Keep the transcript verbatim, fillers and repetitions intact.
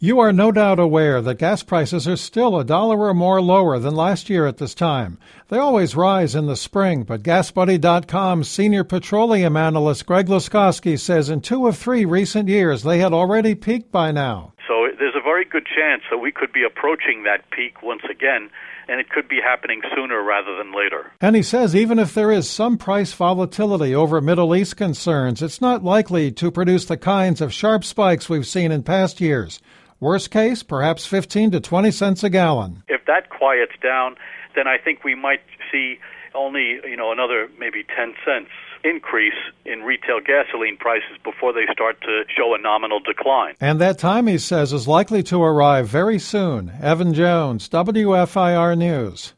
You are no doubt aware that gas prices are still a dollar or more lower than last year at this time. They always rise in the spring, but gas buddy dot com's senior petroleum analyst Greg Luskowski says in two of three recent years they had already peaked by now. So there's a very good chance that we could be approaching that peak once again, and it could be happening sooner rather than later. And he says even if there is some price volatility over Middle East concerns, it's not likely to produce the kinds of sharp spikes we've seen in past years. Worst case, perhaps fifteen to twenty cents a gallon. If that quiets down, then I think we might see only, you know, another maybe ten cents increase in retail gasoline prices before they start to show a nominal decline. And that time, he says, is likely to arrive very soon. Evan Jones, W F I R News.